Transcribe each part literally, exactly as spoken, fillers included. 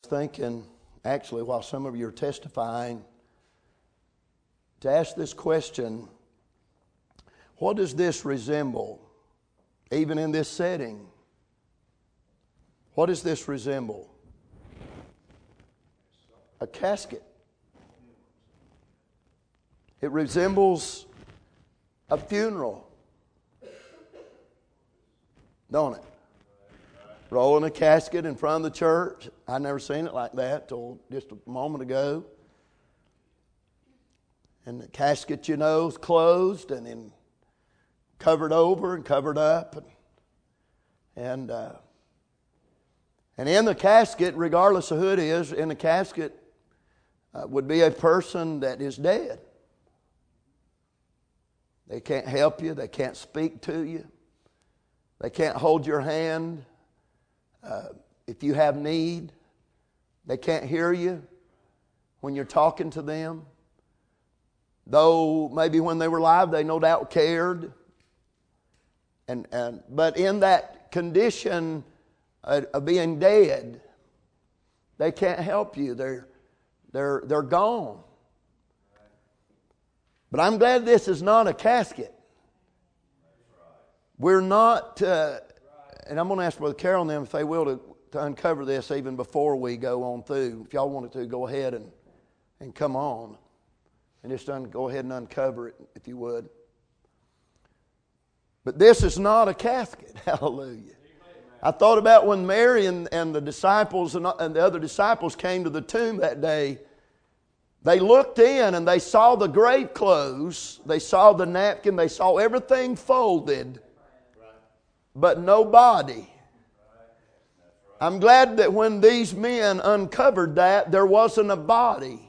thinking, actually, while some of you are testifying, to ask this question: what does this resemble, even in this setting? What does this resemble? A casket. It resembles a funeral, don't it? Rolling a casket in front of the church. I never seen it like that till just a moment ago. And the casket, you know, is closed and then covered over and covered up. And and, uh, and in the casket, regardless of who it is, in the casket uh, would be a person that is dead. They can't help you. They can't speak to you. They can't hold your hand. Uh, if you have need, they can't hear you when you're talking to them. Though maybe when they were alive, they no doubt cared. And, and but in that condition of, of being dead, they can't help you. They're they're they're gone. But I'm glad this is not a casket. We're not. Uh, And I'm going to ask Brother Carol and them, if they will, to, to uncover this even before we go on through. If y'all wanted to, go ahead and, and come on. And just un, go ahead and uncover it, if you would. But this is not a casket. Hallelujah. I thought about when Mary and, and the disciples and, and the other disciples came to the tomb that day. They looked in and they saw the grave clothes. They saw the napkin. They saw everything folded. But no body. I'm glad that when these men uncovered that, there wasn't a body.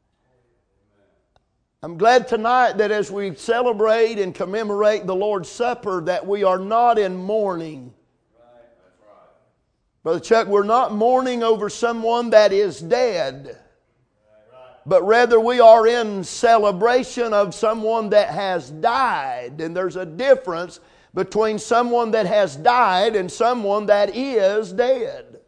I'm glad tonight that as we celebrate and commemorate the Lord's Supper, that we are not in mourning. Brother Chuck, we're not mourning over someone that is dead. But rather we are in celebration of someone that has died. And there's a difference between someone that has died and someone that is dead.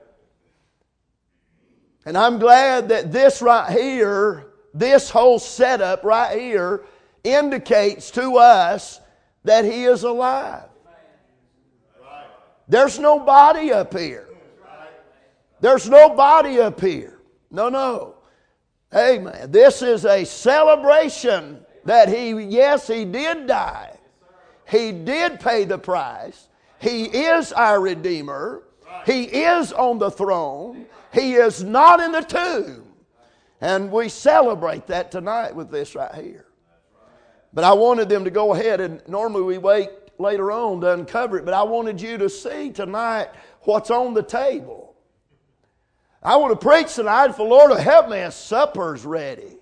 And I'm glad that this right here, this whole setup right here, indicates to us that he is alive. There's no body up here. There's no body up here. No, no. Amen. This is a celebration that he, yes, he did die. He did pay the price. He is our Redeemer. He is on the throne. He is not in the tomb. And we celebrate that tonight with this right here. But I wanted them to go ahead, and normally we wait later on to uncover it, but I wanted you to see tonight what's on the table. I want to preach tonight, for Lord will help me, supper's ready.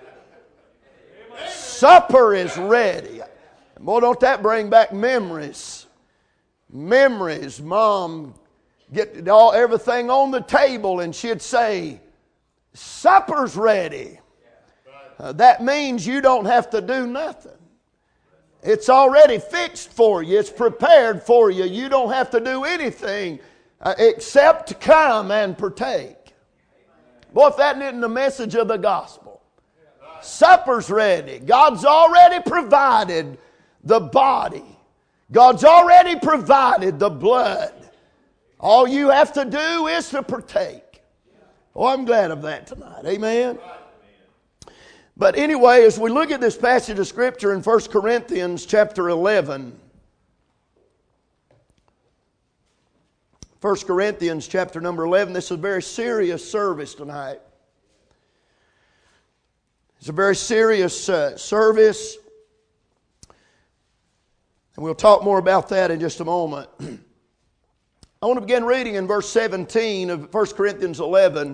Supper is ready. Boy, don't that bring back memories. Memories. Mom get all everything on the table and she'd say, supper's ready. Uh, that means you don't have to do nothing. It's already fixed for you. It's prepared for you. You don't have to do anything uh, except to come and partake. Boy, if that isn't the message of the gospel. Supper's ready. God's already provided the body. God's already provided the blood. All you have to do is to partake. Oh, I'm glad of that tonight. Amen. But anyway, as we look at this passage of Scripture in First Corinthians chapter eleven. First Corinthians chapter number eleven. This is a very serious service tonight. It's a very serious uh, service. And we'll talk more about that in just a moment. I want to begin reading in verse seventeen of First Corinthians eleven.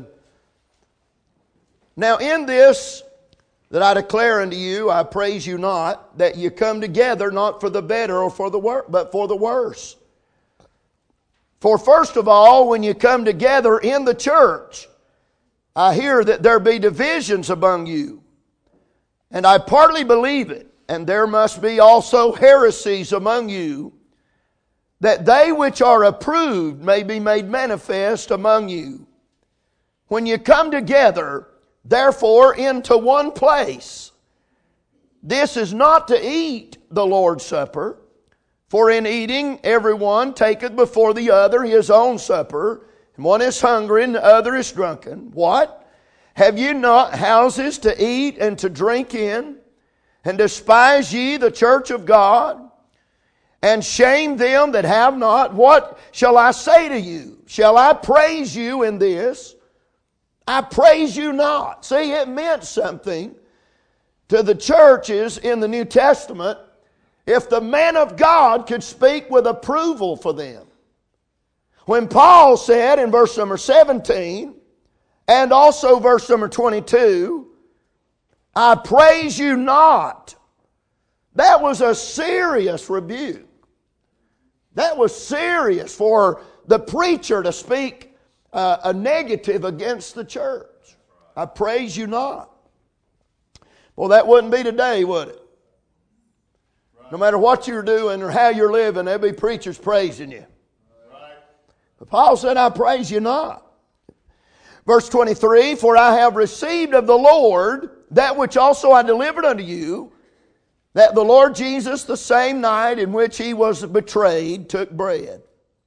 Now in this that I declare unto you, I praise you not, that you come together not for the better or for the worse, but for the worse. For first of all, when you come together in the church, I hear that there be divisions among you. And I partly believe it. And there must be also heresies among you, that they which are approved may be made manifest among you. when you come together, therefore, into one place, this is not to eat the Lord's Supper, for in eating everyone taketh before the other his own supper, and one is hungry and the other is drunken. What? Have you not houses to eat and to drink in? And despise ye the church of God? And shame them that have not? What shall I say to you? Shall I praise you in this? I praise you not. See, it meant something to the churches in the New Testament if the man of God could speak with approval for them. When Paul said in verse number seventeen, and also verse number twenty-two, I praise you not. That was a serious rebuke. That was serious for the preacher to speak uh, a negative against the church. I praise you not. Well, that wouldn't be today, would it? No matter what you're doing or how you're living, there'll be preachers praising you. But Paul said, I praise you not. Verse twenty-three, for I have received of the Lord that which also I delivered unto you, that the Lord Jesus, the same night in which he was betrayed, took bread.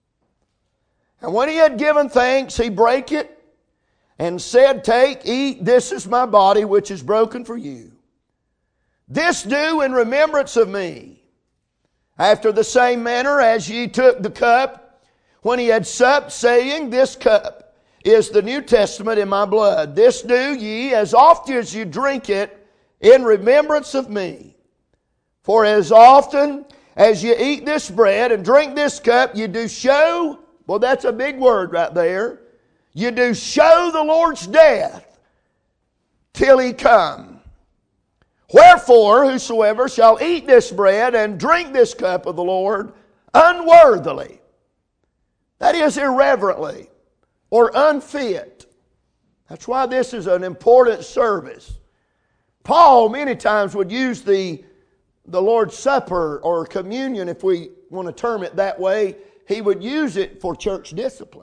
And when he had given thanks, he brake it and said, take, eat, this is my body which is broken for you. This do in remembrance of me. After the same manner as ye took the cup, when he had supped, saying, this cup is the New Testament in my blood. This do ye as often as you drink it in remembrance of me. For as often as you eat this bread and drink this cup, you do show, well, that's a big word right there. You do show the Lord's death till he come. Wherefore, whosoever shall eat this bread and drink this cup of the Lord unworthily, that is irreverently or unfit. That's why this is an important service. Paul many times would use the, the Lord's Supper or communion, if we want to term it that way. He would use it for church discipline.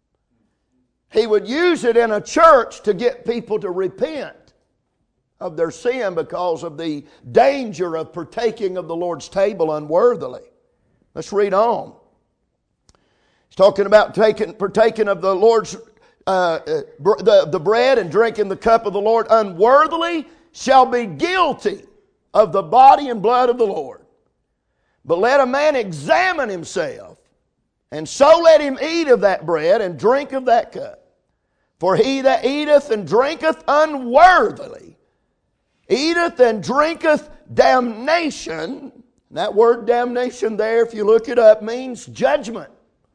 He would use it in a church to get people to repent of their sin because of the danger of partaking of the Lord's table unworthily. Let's read on. He's talking about taking, partaking of the Lord's uh, the, the bread and drinking the cup of the Lord unworthily shall be guilty of the body and blood of the Lord. But let a man examine himself, and so let him eat of that bread and drink of that cup. For he that eateth and drinketh unworthily eateth and drinketh damnation. That word damnation there, if you look it up, means judgment.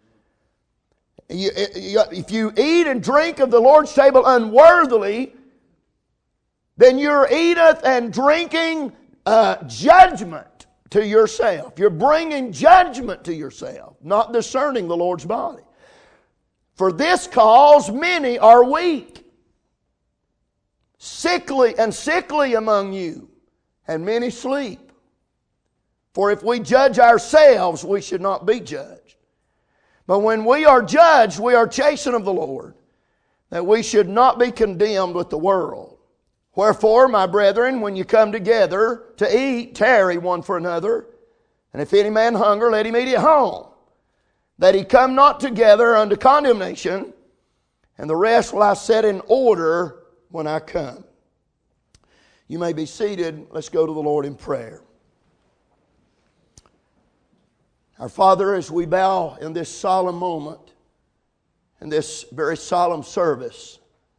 You, if you eat and drink of the Lord's table unworthily, then you're eateth and drinking uh, judgment to yourself. You're bringing judgment to yourself, not discerning the Lord's body. For this cause many are weak, sickly and sickly among you, and many sleep. For if we judge ourselves, we should not be judged. But when we are judged, we are chastened of the Lord, that we should not be condemned with the world. Wherefore, my brethren, when you come together to eat, tarry one for another. And if any man hunger, let him eat at home, that he come not together unto condemnation. And the rest will I set in order when I come. You may be seated. Let's go to the Lord in prayer. Our Father, as we bow in this solemn moment, in this very solemn service,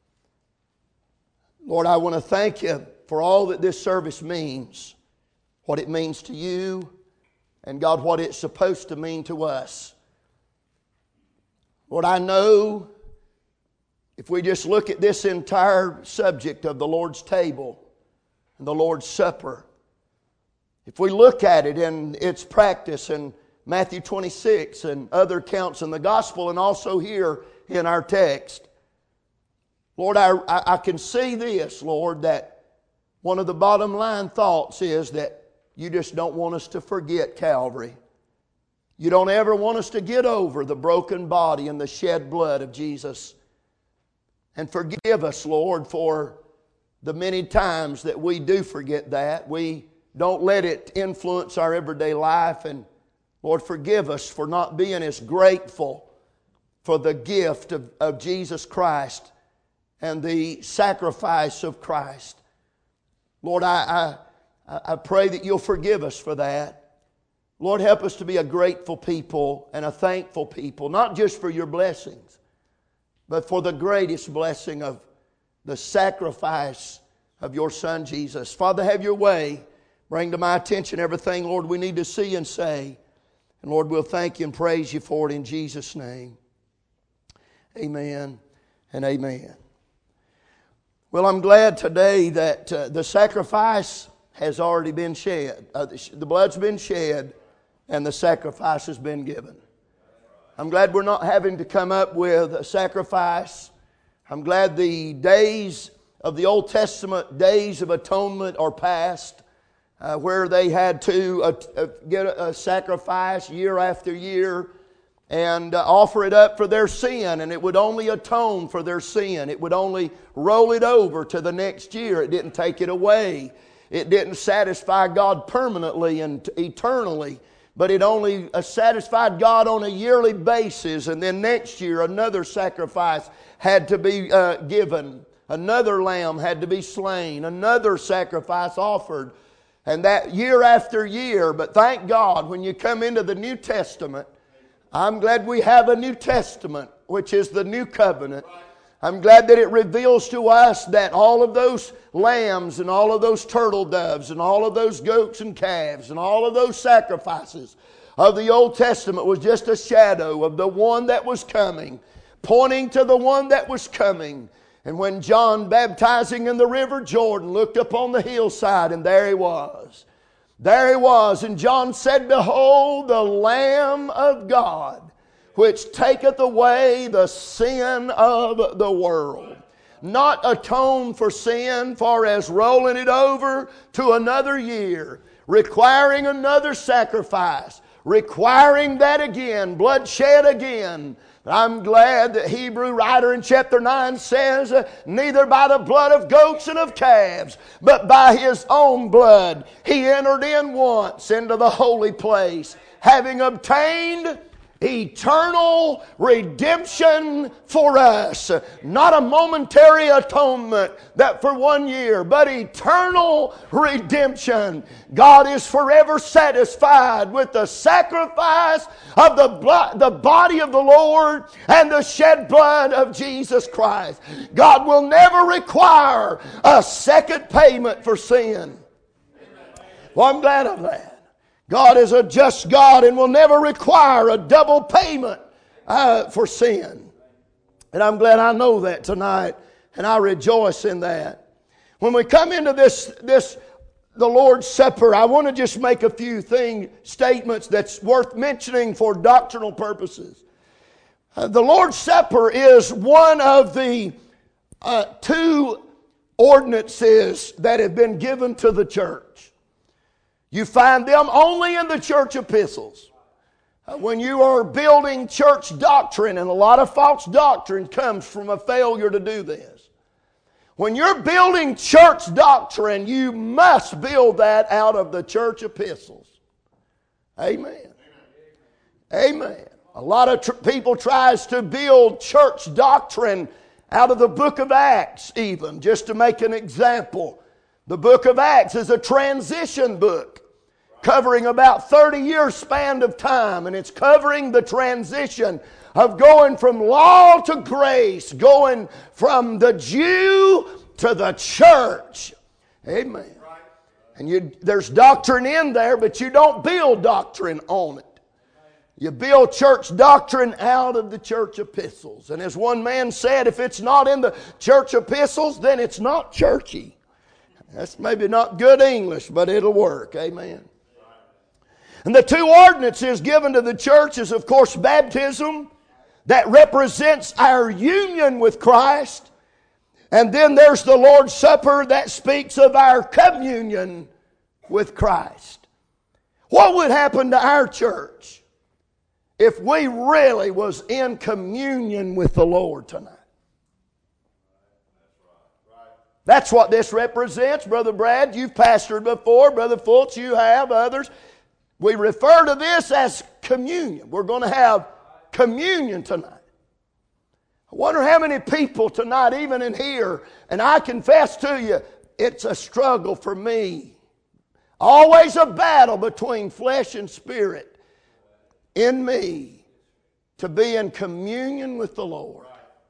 Lord, I want to thank you for all that this service means, what it means to you, and God, what it's supposed to mean to us. Lord, I know if we just look at this entire subject of the Lord's table and the Lord's Supper, if we look at it in its practice in Matthew twenty-six and other accounts in the gospel and also here in our text, Lord, I, I can see this, Lord, that one of the bottom line thoughts is that you just don't want us to forget Calvary. You don't ever want us to get over the broken body and the shed blood of Jesus. And forgive us, Lord, for the many times that we do forget that. We don't let it influence our everyday life. And Lord, forgive us for not being as grateful for the gift of, of Jesus Christ and the sacrifice of Christ. Lord, I, I, I pray that you'll forgive us for that. Lord, help us to be a grateful people and a thankful people, not just for your blessings, but for the greatest blessing of the sacrifice of your Son, Jesus. Father, have your way. Bring to my attention everything, Lord, we need to see and say. And Lord, we'll thank you and praise you for it in Jesus' name. Amen and amen. Well, I'm glad today that uh, the sacrifice has already been shed. Uh, the, the blood's been shed and the sacrifice has been given. I'm glad we're not having to come up with a sacrifice. I'm glad the days of the Old Testament, days of atonement, are past, uh, where they had to uh, uh, get a, a sacrifice year after year and uh, offer it up for their sin, and it would only atone for their sin. It would only roll it over to the next year. It didn't take it away. It didn't satisfy God permanently and eternally. But it only satisfied God on a yearly basis. And then next year another sacrifice had to be uh, given. Another lamb had to be slain. Another sacrifice offered. And that year after year. But thank God, when you come into the New Testament, I'm glad we have a New Testament, which is the New Covenant. I'm glad that it reveals to us that all of those lambs and all of those turtle doves and all of those goats and calves and all of those sacrifices of the Old Testament was just a shadow of the one that was coming, pointing to the one that was coming. And when John, baptizing in the river Jordan, looked up on the hillside, and there he was. There he was, and John said, "Behold, the Lamb of God, which taketh away the sin of the world." Not atone for sin, far as rolling it over to another year, requiring another sacrifice, requiring that again, bloodshed again. I'm glad that Hebrew writer in chapter nine says, "Neither by the blood of goats and of calves, but by His own blood He entered in once into the holy place, having obtained eternal redemption for us." Not a momentary atonement that for one year, but eternal redemption. God is forever satisfied with the sacrifice of the blood, the body of the Lord and the shed blood of Jesus Christ. God will never require a second payment for sin. Well, I'm glad of that. God is a just God and will never require a double payment uh, for sin. And I'm glad I know that tonight, and I rejoice in that. When we come into this, this the Lord's Supper, I want to just make a few thing, statements that's worth mentioning for doctrinal purposes. Uh, the Lord's Supper is one of the uh, two ordinances that have been given to the church. You find them only in the church epistles. Uh, when you are building church doctrine, and a lot of false doctrine comes from a failure to do this. When you're building church doctrine, you must build that out of the church epistles. Amen. Amen. A lot of tr- people tries to build church doctrine out of the book of Acts even, just to make an example. The book of Acts is a transition book covering about thirty year span of time, and it's covering the transition of going from law to grace, going from the Jew to the church. Amen. And you, there's doctrine in there, but you don't build doctrine on it. You build church doctrine out of the church epistles. And as one man said, if it's not in the church epistles, then it's not churchy. That's maybe not good English, but it'll work. Amen. And the two ordinances given to the church is, of course, baptism, that represents our union with Christ. And then there's the Lord's Supper that speaks of our communion with Christ. What would happen to our church if we really was in communion with the Lord tonight? That's what this represents, Brother Brad. You've pastored before. Brother Fultz, you have, others. We refer to this as communion. We're going to have communion tonight. I wonder how many people tonight, even in here, and I confess to you, it's a struggle for me. Always a battle between flesh and spirit in me to be in communion with the Lord.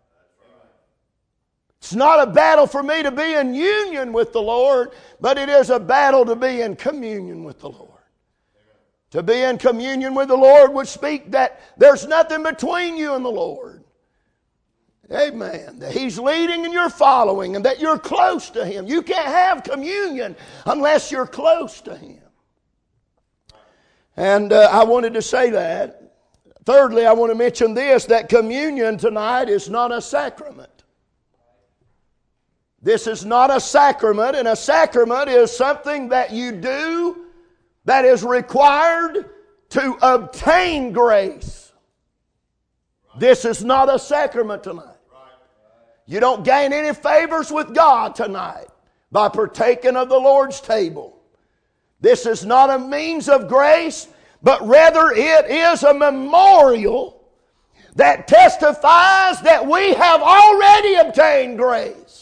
It's not a battle for me to be in union with the Lord, but it is a battle to be in communion with the Lord. To be in communion with the Lord would speak that there's nothing between you and the Lord. Amen. That He's leading and you're following, and that you're close to Him. You can't have communion unless you're close to Him. And uh, I wanted to say that. Thirdly, I want to mention this, that communion tonight is not a sacrament. This is not a sacrament, and a sacrament is something that you do that is required to obtain grace. This is not a sacrament tonight. You don't gain any favors with God tonight by partaking of the Lord's table. This is not a means of grace, but rather it is a memorial that testifies that we have already obtained grace.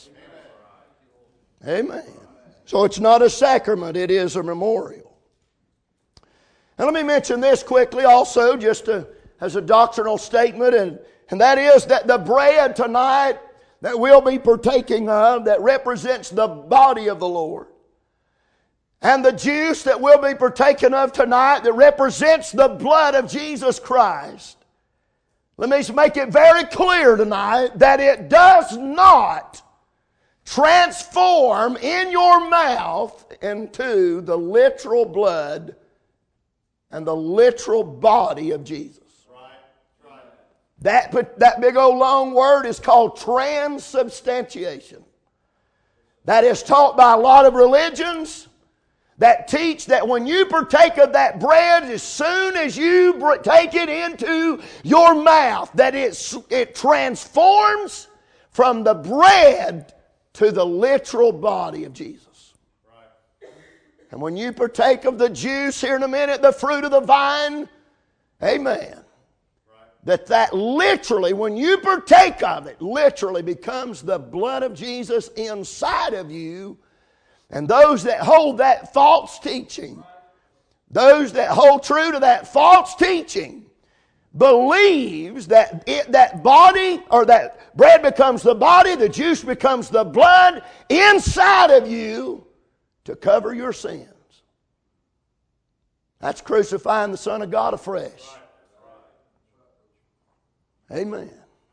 Amen. So it's not a sacrament, it is a memorial. And let me mention this quickly also, just to, as a doctrinal statement, and, and that is that the bread tonight that we'll be partaking of, that represents the body of the Lord, and the juice that we'll be partaking of tonight, that represents the blood of Jesus Christ. Let me make it very clear tonight that it does not transform in your mouth into the literal blood and the literal body of Jesus. Right. Right. That, that big old long word is called transubstantiation. That is taught by a lot of religions that teach that when you partake of that bread, as soon as you take it into your mouth, that it, it transforms from the bread to the literal body of Jesus. Right. And when you partake of the juice here in a minute, the fruit of the vine, amen, right, that that literally, when you partake of it, literally becomes the blood of Jesus inside of you. And those that hold that false teaching, those that hold true to that false teaching, believes that it, that body or that bread becomes the body, the juice becomes the blood inside of you to cover your sins. That's crucifying the Son of God afresh. Amen.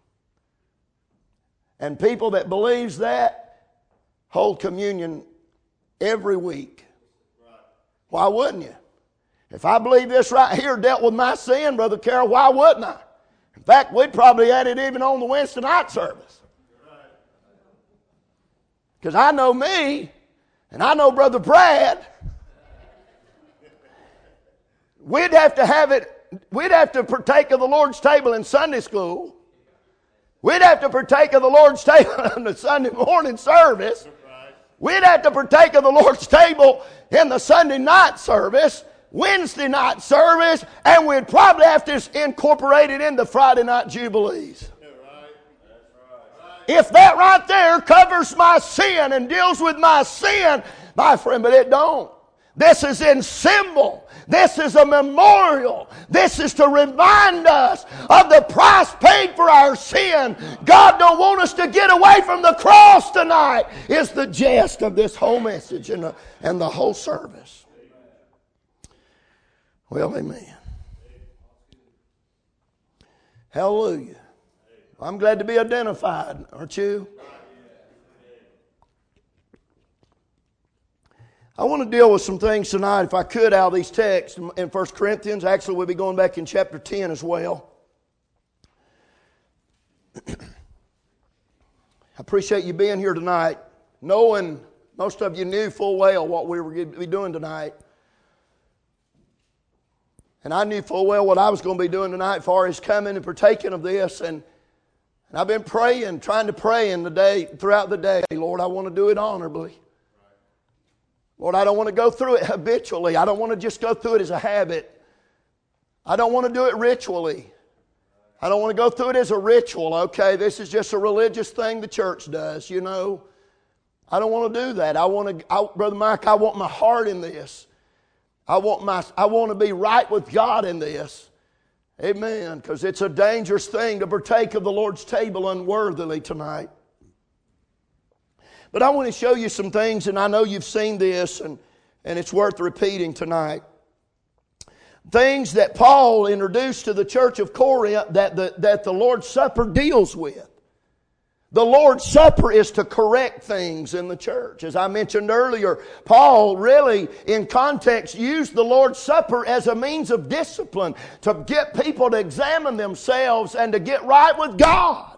And people that believes that hold communion every week. Why wouldn't you? If I believe this right here dealt with my sin, Brother Carroll, why wouldn't I? In fact, we'd probably had it even on the Wednesday night service. Because I know me, and I know Brother Brad. We'd have to have it, we'd have to partake of the Lord's table in Sunday school. We'd have to partake of the Lord's table in the Sunday morning service. We'd have to partake of the Lord's table in the Sunday night service, Wednesday night service, and we'd probably have to incorporate it in the Friday night jubilees. If that right there covers my sin and deals with my sin, my friend, but it don't. This is in symbol. This is a memorial. This is to remind us of the price paid for our sin. God don't want us to get away from the cross tonight, is the gist of this whole message and the, and the whole service. Well, amen. Hallelujah. I'm glad to be identified, aren't you? I want to deal with some things tonight, if I could, out of these texts in First Corinthians. Actually, we'll be going back in chapter ten as well. I appreciate you being here tonight, knowing most of you knew full well what we were going to be doing tonight. And I knew full well what I was going to be doing tonight as far as coming and partaking of this. And And I've been praying, trying to pray in the day, throughout the day, Lord, I want to do it honorably. Lord, I don't want to go through it habitually. I don't want to just go through it as a habit. I don't want to do it ritually. I don't want to go through it as a ritual. Okay, this is just a religious thing the church does, you know. I don't want to do that. I want to, I, Brother Mike, I want my heart in this. I want my, I want to be right with God in this. Amen. Because it's a dangerous thing to partake of the Lord's table unworthily tonight. But I want to show you some things, and I know you've seen this, and, and it's worth repeating tonight. Things that Paul introduced to the church of Corinth that the, that the Lord's Supper deals with. The Lord's Supper is to correct things in the church. As I mentioned earlier, Paul really, in context, used the Lord's Supper as a means of discipline to get people to examine themselves and to get right with God.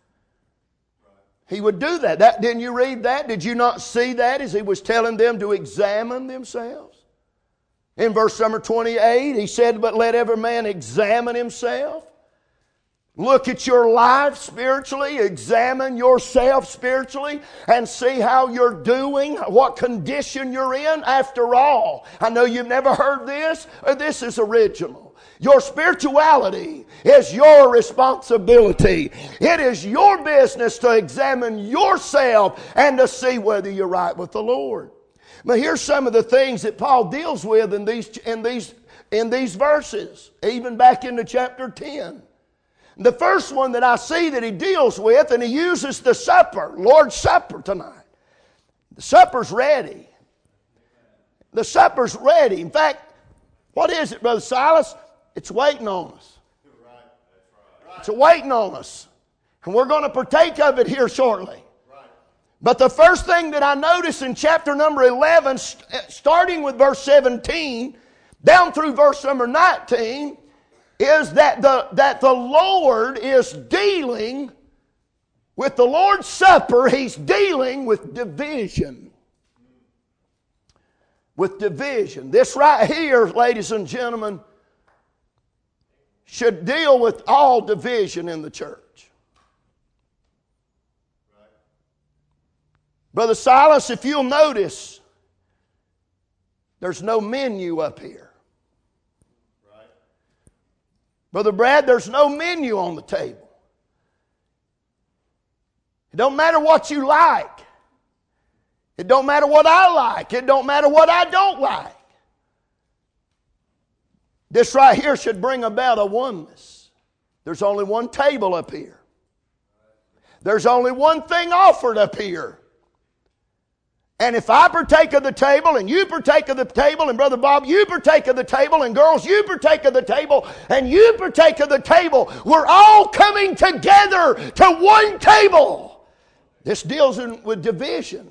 He would do that. that. Didn't you read that? Did you not see that as he was telling them to examine themselves? In verse number twenty-eight, he said, but let every man examine himself. Look at your life spiritually, examine yourself spiritually, and see how you're doing, what condition you're in. After all, I know you've never heard this, or this is original. Your spirituality is your responsibility. It is your business to examine yourself and to see whether you're right with the Lord. But here's some of the things that Paul deals with in these, in these, in these verses, even back into chapter ten. The first one that I see that he deals with, and he uses the supper, Lord's Supper tonight. The supper's ready. The supper's ready. In fact, what is it, Brother Silas? It's waiting on us. It's waiting on us. And we're going to partake of it here shortly. But the first thing that I notice in chapter number eleven, starting with verse seventeen, down through verse number nineteen, is that the, that the Lord is dealing with the Lord's Supper. He's dealing with division. With division. This right here, ladies and gentlemen, should deal with all division in the church. Brother Silas, if you'll notice, there's no menu up here. Brother Brad, there's no menu on the table. It don't matter what you like. It don't matter what I like. It don't matter what I don't like. This right here should bring about a oneness. There's only one table up here. There's only one thing offered up here. And if I partake of the table, and you partake of the table, and Brother Bob, you partake of the table, and girls, you partake of the table, and you partake of the table, we're all coming together to one table. This deals in, with division.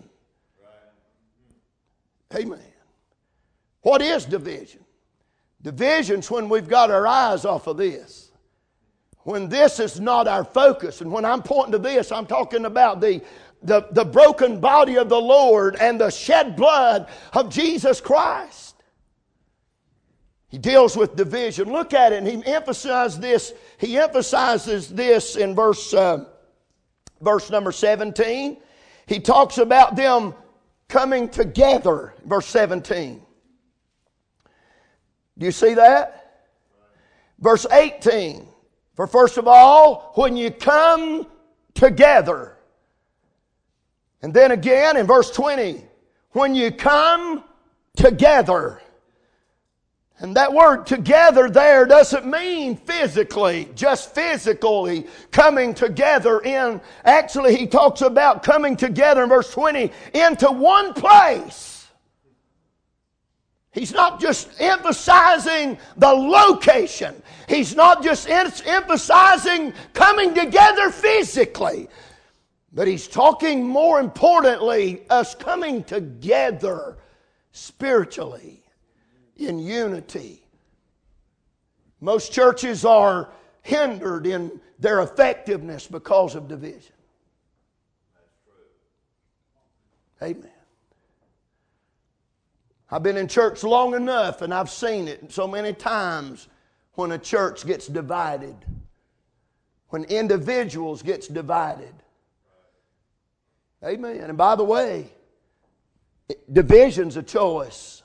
Amen. What is division? Division's when we've got our eyes off of this. When this is not our focus. And when I'm pointing to this, I'm talking about the The, the broken body of the Lord and the shed blood of Jesus Christ. He deals with division. Look at it, and he emphasizes this. He emphasizes this in verse, uh, verse number seventeen. He talks about them coming together. Verse seventeen. Do you see that? Verse eighteen. For first of all, when you come together. And then again in verse twenty, when you come together. And that word together there doesn't mean physically, just physically coming together in. Actually, he talks about coming together in verse twenty into one place. He's not just emphasizing the location. He's not just emphasizing coming together physically. But he's talking more importantly, us coming together spiritually in unity. Most churches are hindered in their effectiveness because of division. Amen. I've been in church long enough and I've seen it so many times when a church gets divided. when individuals gets divided. Amen. And by the way, division's a choice.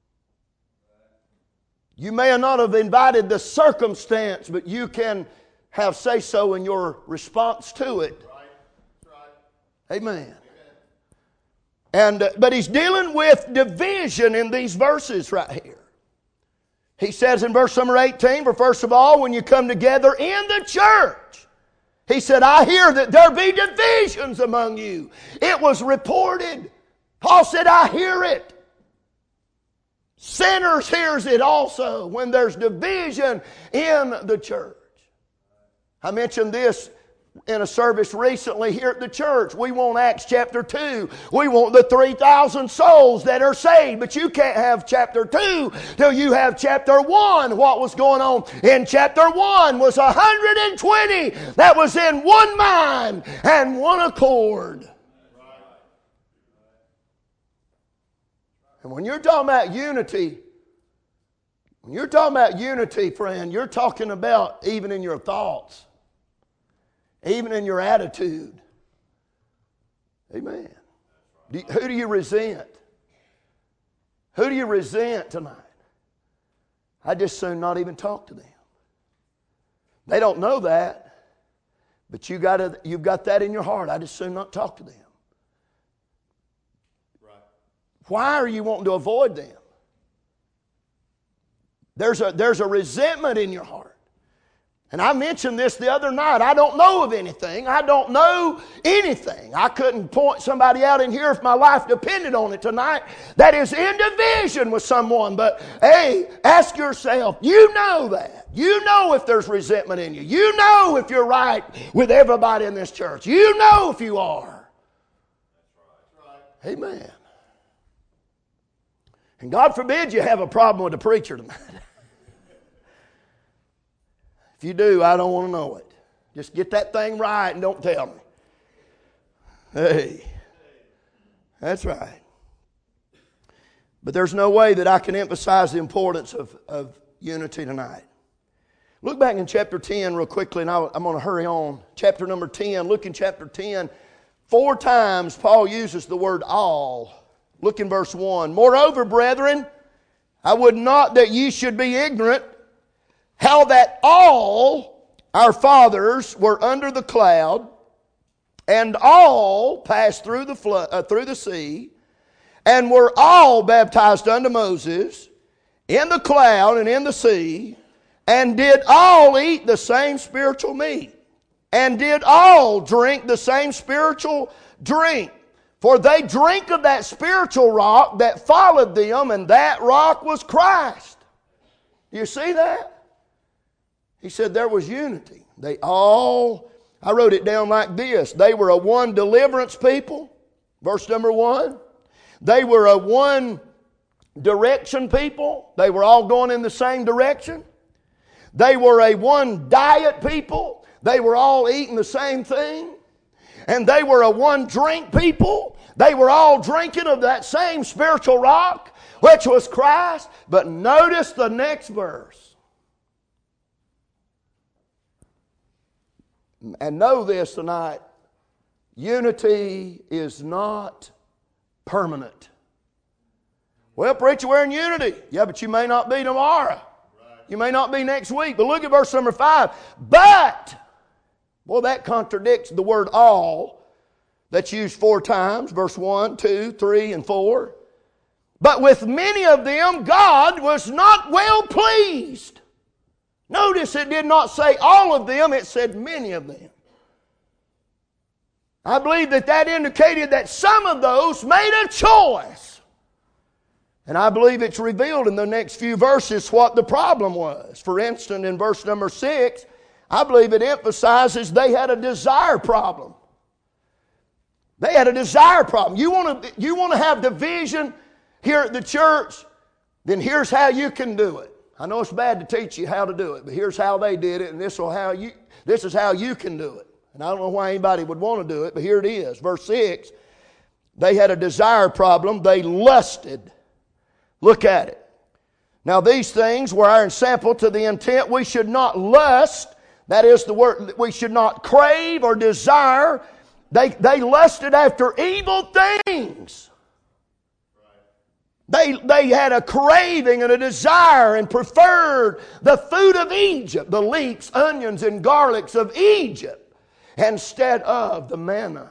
You may not have invited the circumstance, but you can have say-so in your response to it. Amen. And uh, but he's dealing with division in these verses right here. He says in verse number eighteen, for first of all, when you come together in the church, he said, I hear that there be divisions among you. It was reported. Paul said, I hear it. Sinners hears it also when there's division in the church. I mentioned this in a service recently here at the church. We want Acts chapter two. We want the three thousand souls that are saved. But you can't have chapter two till you have chapter one. What was going on in chapter one was one hundred twenty that was in one mind and one accord. And when you're talking about unity, when you're talking about unity, friend, you're talking about even in your thoughts. Even in your attitude. Amen. Do you, who do you resent? Who do you resent tonight? I'd just soon not even talk to them. They don't know that, but you got to, you've got that in your heart. I'd just soon not talk to them. Right. Why are you wanting to avoid them? There's a, there's a resentment in your heart. And I mentioned this the other night. I don't know of anything. I don't know anything. I couldn't point somebody out in here if my life depended on it tonight that is in division with someone. But hey, ask yourself, you know that. You know if there's resentment in you. You know if you're right with everybody in this church. You know if you are. Amen. And God forbid you have a problem with a preacher tonight. If you do, I don't want to know it. Just get that thing right and don't tell me. Hey, that's right. But there's no way that I can emphasize the importance of, of unity tonight. Look back in chapter ten real quickly, and I'll, I'm going to hurry on. Chapter number ten, look in chapter ten. Four times Paul uses the word all. Look in verse one. Moreover, brethren, I would not that ye should be ignorant how that all our fathers were under the cloud, and all passed through the flood, uh, through the sea, and were all baptized unto Moses in the cloud and in the sea, and did all eat the same spiritual meat, and did all drink the same spiritual drink. For they drink of that spiritual rock that followed them, and that rock was Christ. Do you see that? He said there was unity. They all, I wrote it down like this. They were a one deliverance people. Verse number one. They were a one direction people. They were all going in the same direction. They were a one diet people. They were all eating the same thing. And they were a one drink people. They were all drinking of that same spiritual rock, which was Christ. But notice the next verse. And know this tonight, unity is not permanent. Well, preacher, we're in unity. Yeah, but you may not be tomorrow. Right. You may not be next week. But look at verse number five. But, well, that contradicts the word all that's used four times. Verse one, two, three, and four. But with many of them, God was not well pleased. Notice it did not say all of them, it said many of them. I believe that that indicated that some of those made a choice. And I believe it's revealed in the next few verses what the problem was. For instance, in verse number six, I believe it emphasizes they had a desire problem. They had a desire problem. You want to, you want to have division here at the church, then here's how you can do it. I know it's bad to teach you how to do it, but here's how they did it, and this will how you this is how you can do it. And I don't know why anybody would want to do it, but here it is. Verse six, they had a desire problem. They lusted. Look at it. Now these things were our ensample to the intent we should not lust That is the word. We should not crave or desire. They, they lusted after evil things. They, they had a craving and a desire and preferred the food of Egypt, the leeks, onions, and garlics of Egypt, instead of the manna.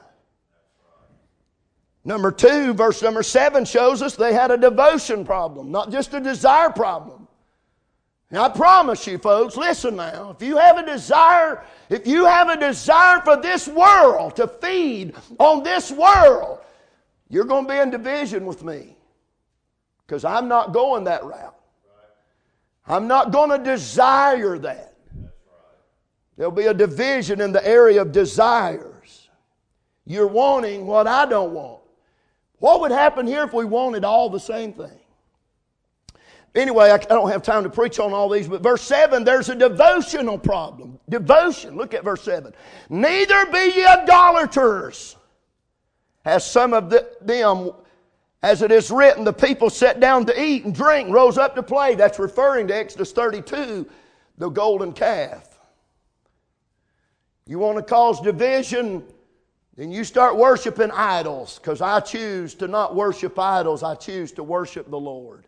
Number two, verse number seven shows us they had a devotion problem, not just a desire problem. And I promise you folks, listen now, if you have a desire, if you have a desire for this world, to feed on this world, you're going to be in division with me. Because I'm not going that route. I'm not going to desire that. There'll be a division in the area of desires. You're wanting what I don't want. What would happen here if we wanted all the same thing? Anyway, I don't have time to preach on all these, but verse seven, there's a devotional problem. Devotion. Look at verse seven. Neither be ye idolaters, as some of the, them, as it is written, the people sat down to eat and drink, and rose up to play. That's referring to Exodus thirty-two, the golden calf. You want to cause division, then you start worshiping idols, because I choose to not worship idols. I choose to worship the Lord.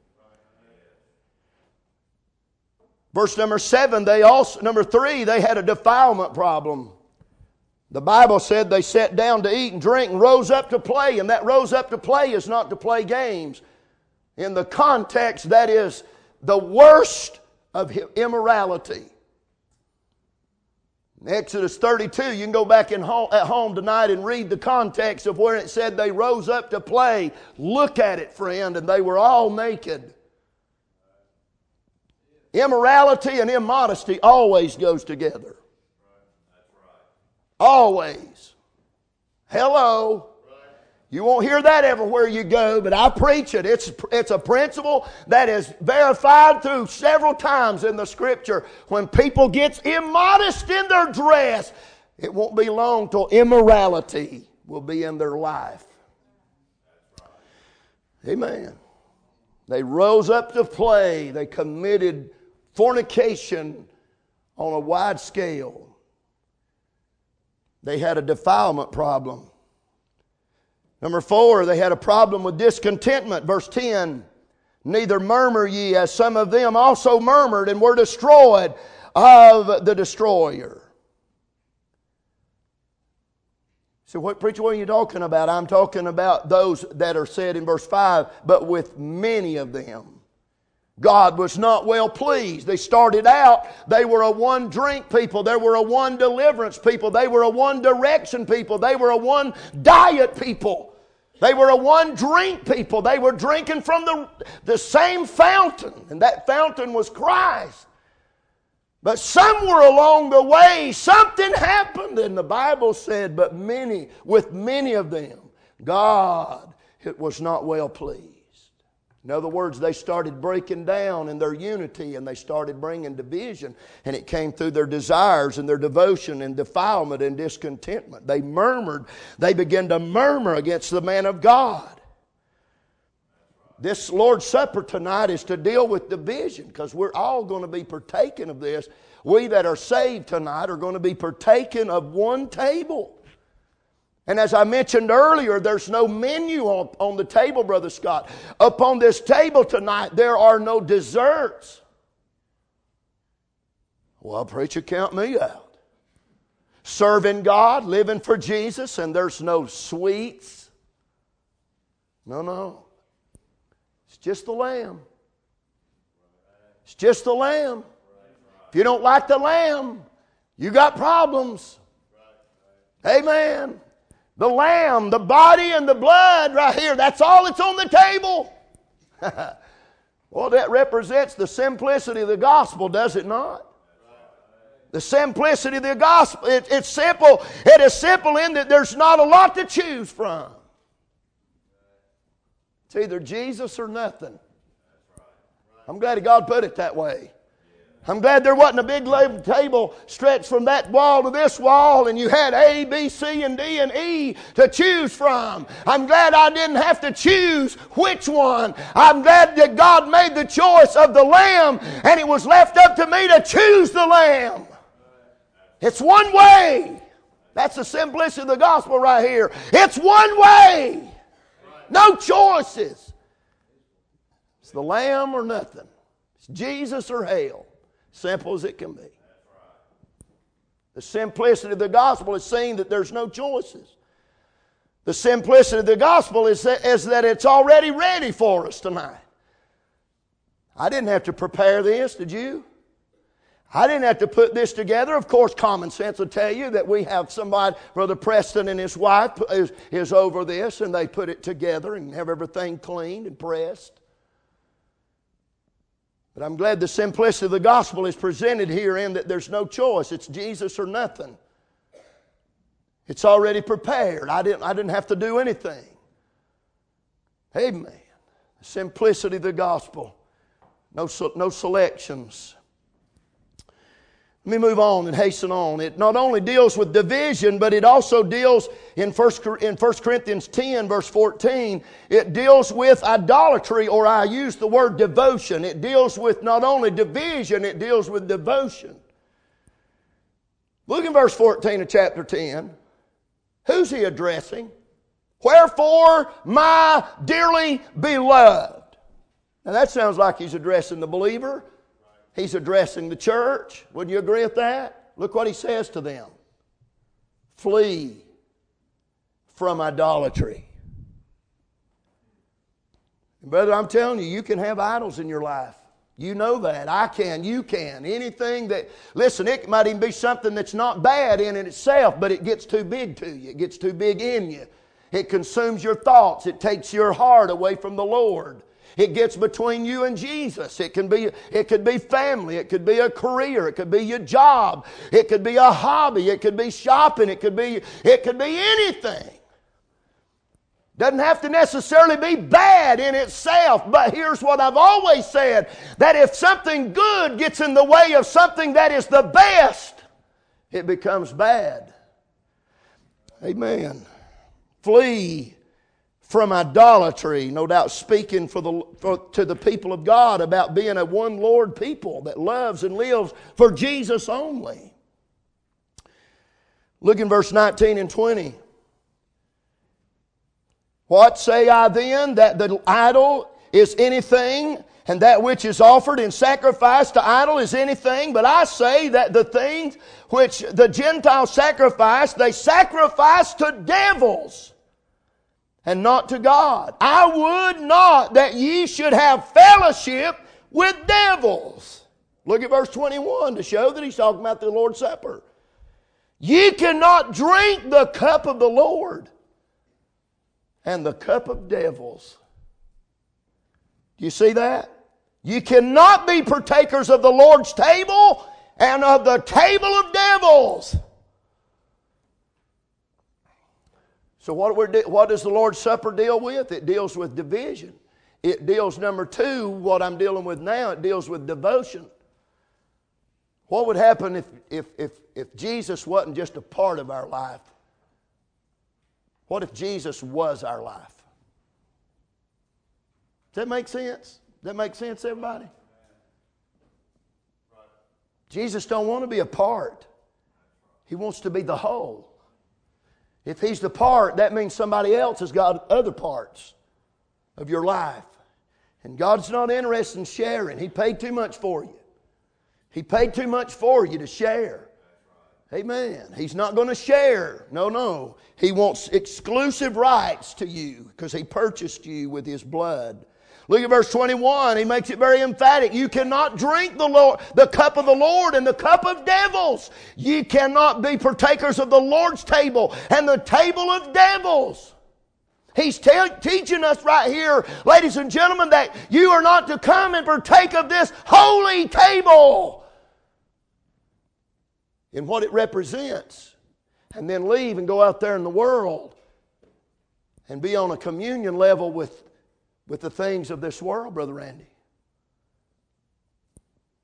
Verse number seven, they also, number three, they had a defilement problem. The Bible said they sat down to eat and drink and rose up to play. And that rose up to play is not to play games. In the context, that is the worst of immorality. In Exodus thirty-two, you can go back in home, at home tonight and read the context of where it said they rose up to play. Look at it, friend, and they were all naked. Immorality and immodesty always goes together. Always. Hello. You won't hear that everywhere you go, but I preach it. It's, it's a principle that is verified through several times in the Scripture. When people get immodest in their dress, it won't be long till immorality will be in their life. Amen. They rose up to play. They committed fornication on a wide scale. They had a defilement problem. Number four, they had a problem with discontentment. Verse ten, neither murmur ye, as some of them also murmured and were destroyed of the destroyer. So what, preacher, what are you talking about? I'm talking about those that are said in verse five, but with many of them God was not well pleased. They started out, they were a one drink people. They were a one deliverance people. They were a one direction people. They were a one diet people. They were a one drink people. They were drinking from the, the same fountain. And that fountain was Christ. But somewhere along the way, something happened. And the Bible said, but many, with many of them, God, it was not well pleased. In other words, they started breaking down in their unity and they started bringing division. And it came through their desires and their devotion and defilement and discontentment. They murmured. They began to murmur against the man of God. This Lord's Supper tonight is to deal with division, because we're all going to be partaking of this. We that are saved tonight are going to be partaking of one table. And as I mentioned earlier, there's no menu on, on the table, Brother Scott. Upon this table tonight, there are no desserts. Well, preacher, count me out. Serving God, living for Jesus, and there's no sweets. No, no. It's just the lamb. It's just the lamb. If you don't like the lamb, you got problems. Amen. The lamb, the body and the blood right here, that's all that's on the table. Well, that represents the simplicity of the gospel, does it not? The simplicity of the gospel. It, it's simple. It is simple in that there's not a lot to choose from. It's either Jesus or nothing. I'm glad God put it that way. I'm glad there wasn't a big table stretched from that wall to this wall and you had A, B, C, and D, and E to choose from. I'm glad I didn't have to choose which one. I'm glad that God made the choice of the lamb and it was left up to me to choose the lamb. It's one way. That's the simplicity of the gospel right here. It's one way. No choices. It's the lamb or nothing. It's Jesus or hell. Simple as it can be. The simplicity of the gospel is seeing that there's no choices. The simplicity of the gospel is that, is that it's already ready for us tonight. I didn't have to prepare this, did you? I didn't have to put this together. Of course, common sense will tell you that we have somebody, Brother Preston and his wife is, is over this, and they put it together and have everything cleaned and pressed. But I'm glad the simplicity of the gospel is presented here in that there's no choice. It's Jesus or nothing. It's already prepared. I didn't, I didn't have to do anything. Amen. The simplicity of the gospel. No, no selections. Let me move on and hasten on. It not only deals with division, but it also deals in First Corinthians ten, verse fourteen, it deals with idolatry, or I use the word devotion. It deals with not only division, it deals with devotion. Look in verse fourteen of chapter ten. Who's he addressing? Wherefore, my dearly beloved. Now that sounds like he's addressing the believer. He's addressing the church. Wouldn't you agree with that? Look what he says to them. Flee from idolatry. And brother, I'm telling you, you can have idols in your life. You know that. I can. You can. Anything that, listen, it might even be something that's not bad in it itself, but it gets too big to you. It gets too big in you. It consumes your thoughts. It takes your heart away from the Lord. It gets between you and Jesus. It can be, it could be family. It could be a career. It could be your job. It could be a hobby. It could be shopping. It could be, it could be anything. Doesn't have to necessarily be bad in itself, but here's what I've always said, that if something good gets in the way of something that is the best, it becomes bad. Amen. Flee from idolatry. No doubt speaking for the, for, to the people of God about being a one Lord people that loves and lives for Jesus only. Look in verse nineteen and twenty. What say I then? That the idol is anything, and that which is offered in sacrifice to idol is anything. But I say that the things which the Gentiles sacrifice, they sacrifice to devils, and not to God. I would not that ye should have fellowship with devils. Look at verse twenty-one to show that he's talking about the Lord's Supper. Ye cannot drink the cup of the Lord and the cup of devils. Do you see that? You cannot be partakers of the Lord's table and of the table of devils. So what, we're, what does the Lord's Supper deal with? It deals with division. It deals, number two, what I'm dealing with now, it deals with devotion. What would happen if, if, if, if Jesus wasn't just a part of our life? What if Jesus was our life? Does that make sense? Does that make sense, everybody? Jesus don't want to be a part. He wants to be the whole. If he's the part, that means somebody else has got other parts of your life. And God's not interested in sharing. He paid too much for you. He paid too much for you to share. Amen. He's not going to share. No, no. He wants exclusive rights to you because he purchased you with his blood. Look at verse twenty-one. He makes it very emphatic. You cannot drink the Lord, the cup of the Lord and the cup of devils. You cannot be partakers of the Lord's table and the table of devils. He's te- teaching us right here, ladies and gentlemen, that you are not to come and partake of this holy table in what it represents, and then leave and go out there in the world and be on a communion level with, with the things of this world, Brother Randy.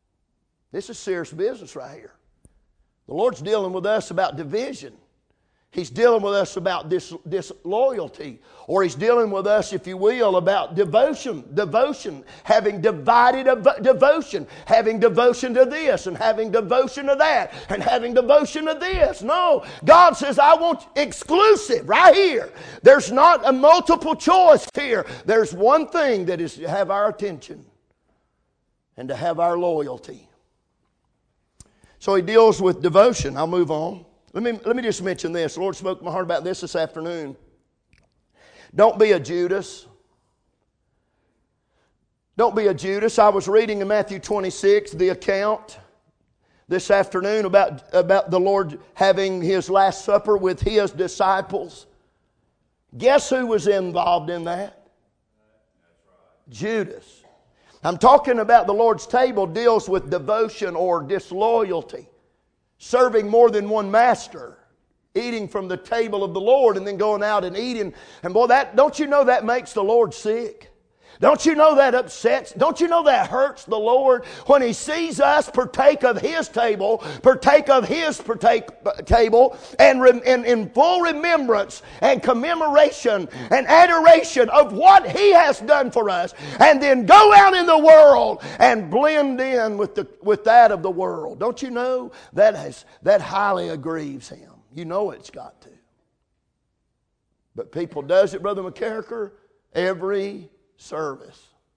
This is serious business right here. The Lord's dealing with us about division. He's dealing with us about dis, disloyalty. Or He's dealing with us, if you will, about devotion. Devotion. Having divided av- devotion. Having devotion to this and having devotion to that. And having devotion to this. No. God says, I want exclusive right here. There's not a multiple choice here. There's one thing that is to have our attention and to have our loyalty. So He deals with devotion. I'll move on. Let me, let me just mention this. The Lord spoke to my heart about this this afternoon. Don't be a Judas. Don't be a Judas. I was reading in Matthew twenty-six the account this afternoon about, about the Lord having His Last Supper with His disciples. Guess who was involved in that? Judas. I'm talking about the Lord's table deals with devotion or disloyalty. Serving more than one master. Eating from the table of the Lord and then going out and eating. And boy, that don't you know that makes the Lord sick? Don't you know that upsets? Don't you know that hurts the Lord when He sees us partake of His table, partake of His partake table, and re, in, in full remembrance and commemoration and adoration of what He has done for us, and then go out in the world and blend in with the with that of the world? Don't you know that has that highly aggrieves Him? You know it's got to. But people does it, Brother McCarricker, every service.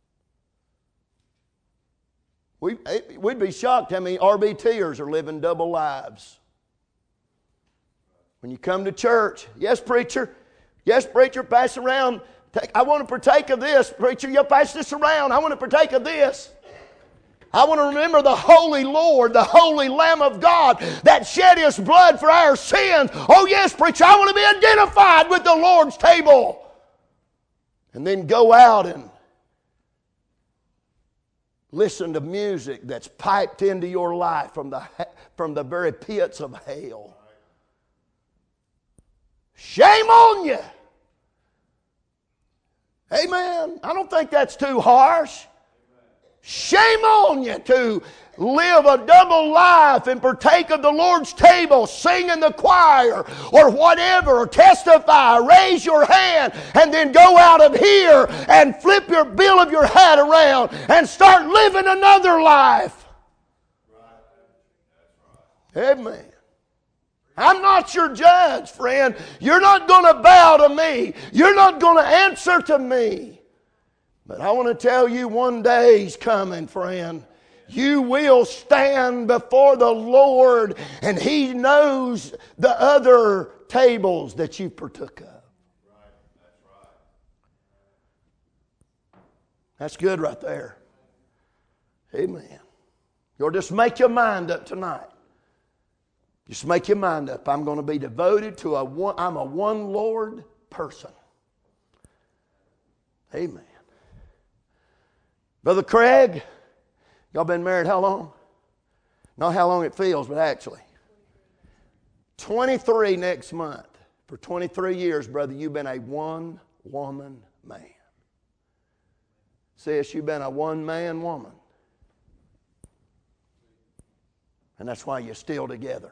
We, we'd be shocked how many R B Ters are living double lives. When you come to church, yes, preacher, yes, preacher, pass around. Take, I want to partake of this. Preacher, you pass this around. I want to partake of this. I want to remember the Holy Lord, the Holy Lamb of God that shed His blood for our sins. Oh yes, preacher, I want to be identified with the Lord's table. And then go out and listen to music that's piped into your life from the, from the very pits of hell. Shame on you. Amen. I don't think that's too harsh. Shame on you to live a double life and partake of the Lord's table, sing in the choir or whatever, or testify, raise your hand, and then go out of here and flip your bill of your hat around and start living another life. Amen. I'm not your judge, friend. You're not going to bow to me. You're not going to answer to me. But I want to tell you, one day's coming, friend. You will stand before the Lord, and He knows the other tables that you partook of. Right. That's right. That's good right there. Amen. You'll just make your mind up tonight. Just make your mind up. I'm going to be devoted to a one, I'm a one Lord person. Amen. Brother Craig, y'all been married how long? Not how long it feels, but actually. twenty-three next month. For twenty-three years, brother, you've been a one-woman man. Sis, you've been a one-man woman. And that's why you're still together.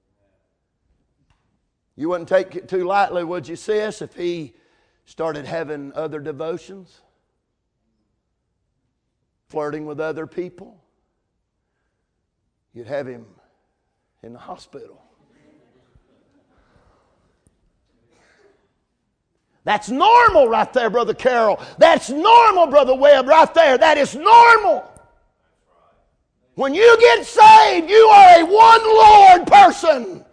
You wouldn't take it too lightly, would you, sis, if he started having other devotions? Flirting with other people? You'd have him in the hospital. That's normal right there, Brother Carroll. That's normal, Brother Webb, right there. That is normal. When you get saved, you are a one Lord person.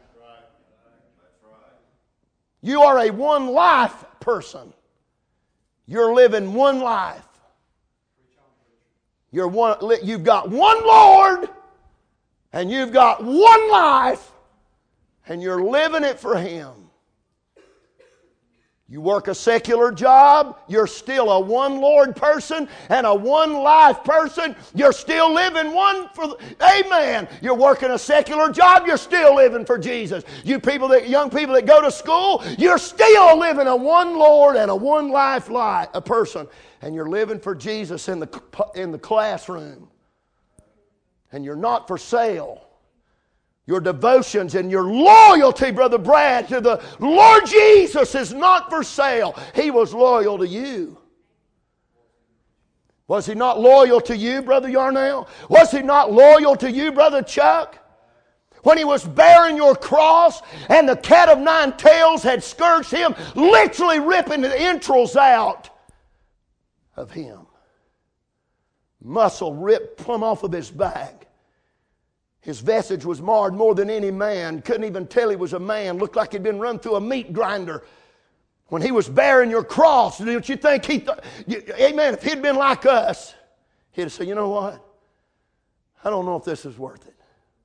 You are a one life person. You're living one life. You're one, you've got one Lord, and you've got one life, and you're living it for Him. You work a secular job, you're still a one Lord person and a one life person. You're still living one for, amen. You're working a secular job, you're still living for Jesus. You people that, young people that go to school, you're still living a one Lord and a one life life, a person. And you're living for Jesus in the, in the classroom. And you're not for sale. Your devotions and your loyalty, Brother Brad, to the Lord Jesus is not for sale. He was loyal to you. Was He not loyal to you, Brother Yarnell? Was He not loyal to you, Brother Chuck? When He was bearing your cross and the cat of nine tails had scourged Him, literally ripping the entrails out of Him. Muscle ripped plumb off of His back. His vestige was marred more than any man. Couldn't even tell he was a man. Looked like he'd been run through a meat grinder. When He was bearing your cross, don't you think He thought, amen, if He'd been like us, He'd have said, you know what? I don't know if this is worth it.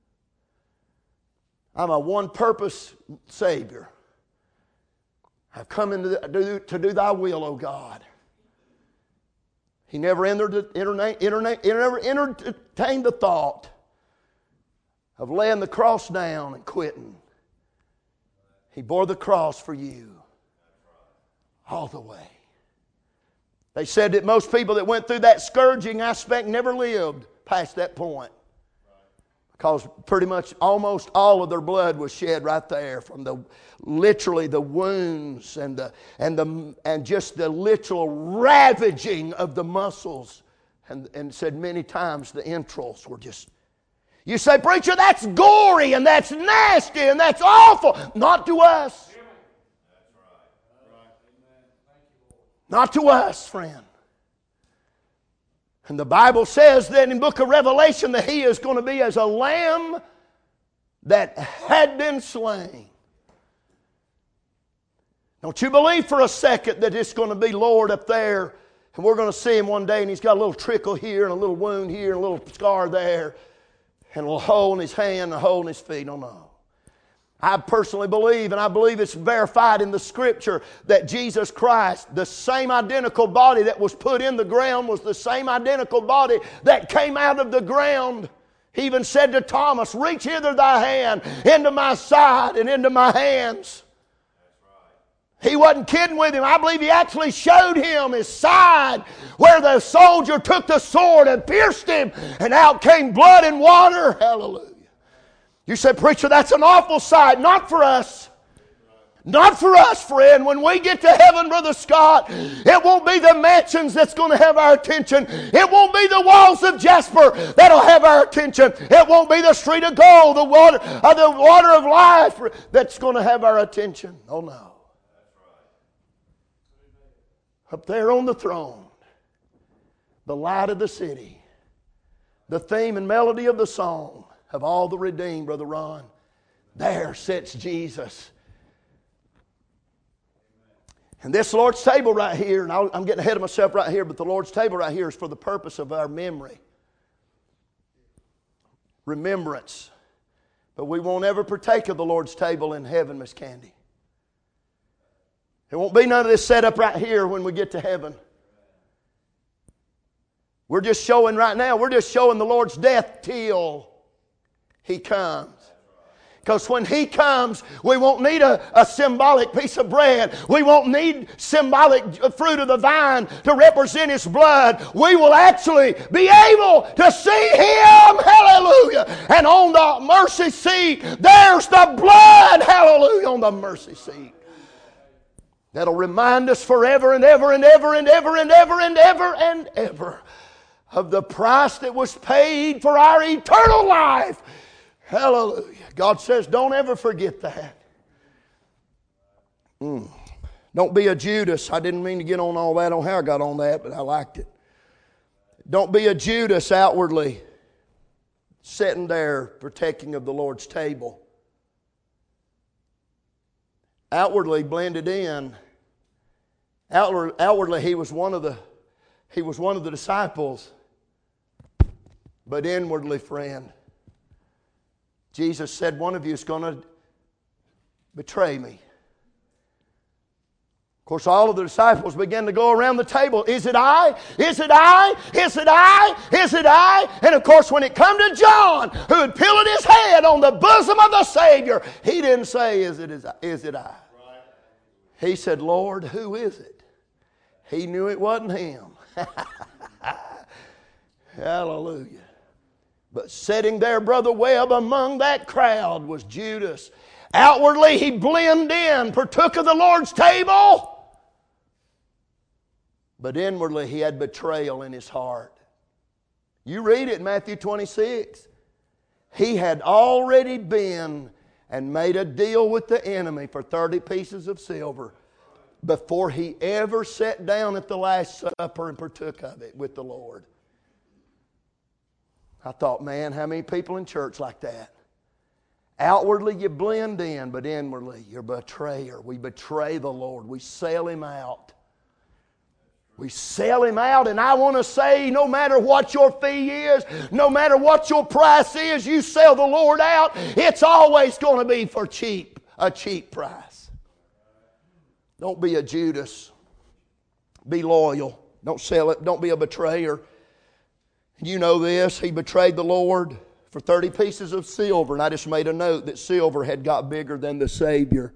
I'm a one-purpose Savior. I've come in to do, to do Thy will, O God. He never entered, entertained, never entertained the thought of laying the cross down and quitting. He bore the cross for you all the way. They said that most people that went through that scourging aspect never lived past that point. Because pretty much almost all of their blood was shed right there from the literally the wounds and the and the and just the literal ravaging of the muscles. And, and said many times the entrails were just. You say, preacher, that's gory and that's nasty and that's awful. Not to us. Not to us, friend. And the Bible says that in the book of Revelation that He is going to be as a lamb that had been slain. Don't you believe for a second that it's going to be Lord up there and we're going to see Him one day and He's got a little trickle here and a little wound here and a little scar there and a little hole in His hand and a hole in His feet. No, no. I personally believe, and I believe it's verified in the Scripture, that Jesus Christ, the same identical body that was put in the ground, was the same identical body that came out of the ground. He even said to Thomas, reach hither thy hand into my side and into my hands. He wasn't kidding with him. I believe He actually showed him His side where the soldier took the sword and pierced him, and out came blood and water. Hallelujah. You say, preacher, that's an awful sight. Not for us. Not for us, friend. When we get to heaven, Brother Scott, it won't be the mansions that's going to have our attention. It won't be the walls of jasper that'll have our attention. It won't be the street of gold, the water, or the water of life that's going to have our attention. Oh, no. Up there on the throne, the light of the city, the theme and melody of the song of all the redeemed, Brother Ron, there sits Jesus. And this Lord's table right here, and I'm getting ahead of myself right here, but the Lord's table right here is for the purpose of our memory. Remembrance. But we won't ever partake of the Lord's table in heaven, Miss Candy. There won't be none of this set up right here when we get to heaven. We're just showing right now, we're just showing the Lord's death till He comes. Because when He comes, we won't need a, a symbolic piece of bread. We won't need symbolic fruit of the vine to represent His blood. We will actually be able to see Him. Hallelujah. And on the mercy seat, there's the blood. Hallelujah. On the mercy seat. That'll remind us forever and ever and ever and ever and ever and ever and ever of the price that was paid for our eternal life. Hallelujah. God says, don't ever forget that. Mm. Don't be a Judas. I didn't mean to get on all that. I don't know how I got on that, but I liked it. Don't be a Judas outwardly, sitting there partaking of the Lord's table. Outwardly blended in. Outward, outwardly, he was one of the he was one of the disciples. But inwardly, friend, Jesus said, one of you is going to betray me. Of course, all of the disciples began to go around the table. Is it I? Is it I? Is it I? Is it I? And of course, when it come to John, who had pillowed his head on the bosom of the Savior, he didn't say, is it, is it I? He said, Lord, who is it? He knew it wasn't him. Hallelujah. But sitting there, Brother Webb, among that crowd was Judas. Outwardly he blended in, partook of the Lord's table. But inwardly he had betrayal in his heart. You read it in Matthew twenty-six. He had already been and made a deal with the enemy for thirty pieces of silver before he ever sat down at the Last Supper and partook of it with the Lord. I thought, man, how many people in church like that? Outwardly you blend in, but inwardly you're a betrayer. We betray the Lord. We sell Him out. We sell Him out, and I want to say, no matter what your fee is, no matter what your price is, you sell the Lord out, it's always going to be for cheap, a cheap price. Don't be a Judas. Be loyal. Don't sell it. Don't be a betrayer. You know this. He betrayed the Lord for thirty pieces of silver, and I just made a note that silver had got bigger than the Savior.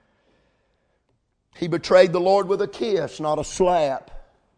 He betrayed the Lord with a kiss, not a slap.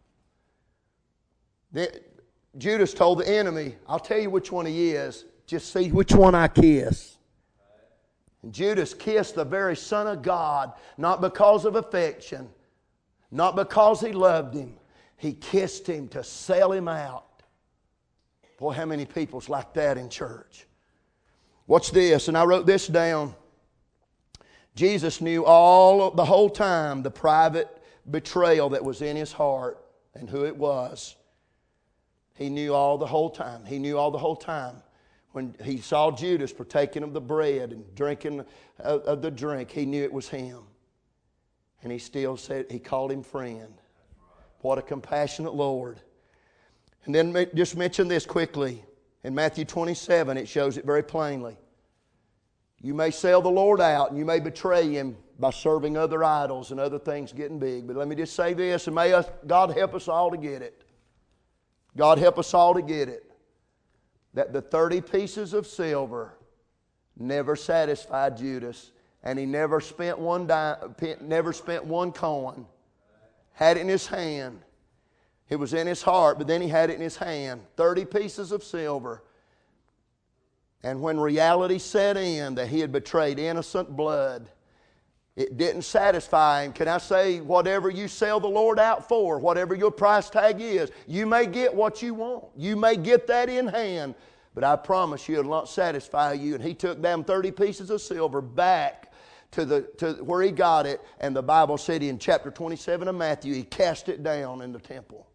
The, Judas told the enemy, I'll tell you which one he is. Just see which one I kiss. And Judas kissed the very Son of God, not because of affection, not because he loved Him. He kissed Him to sell Him out. Boy, how many people's like that in church? Watch this, and I wrote this down. Jesus knew all the whole time the private betrayal that was in His heart and who it was. He knew all the whole time. He knew all the whole time. When He saw Judas partaking of the bread and drinking of the drink, He knew it was him. And He still said, He called him friend. What a compassionate Lord. And then just mention this quickly. In Matthew twenty-seven, it shows it very plainly. You may sell the Lord out and you may betray Him by serving other idols and other things getting big. But let me just say this, and may us, God help us all to get it. God help us all to get it. That the thirty pieces of silver never satisfied Judas. And he never spent one dime, never spent one coin. Had it in his hand. It was in his heart, but then he had it in his hand. thirty pieces of silver. And when reality set in that he had betrayed innocent blood, it didn't satisfy him. Can I say, whatever you sell the Lord out for, whatever your price tag is, you may get what you want. You may get that in hand, but I promise you it'll not satisfy you. And he took them thirty pieces of silver back to the to where he got it, and the Bible said in chapter twenty-seven of Matthew, he cast it down in the temple.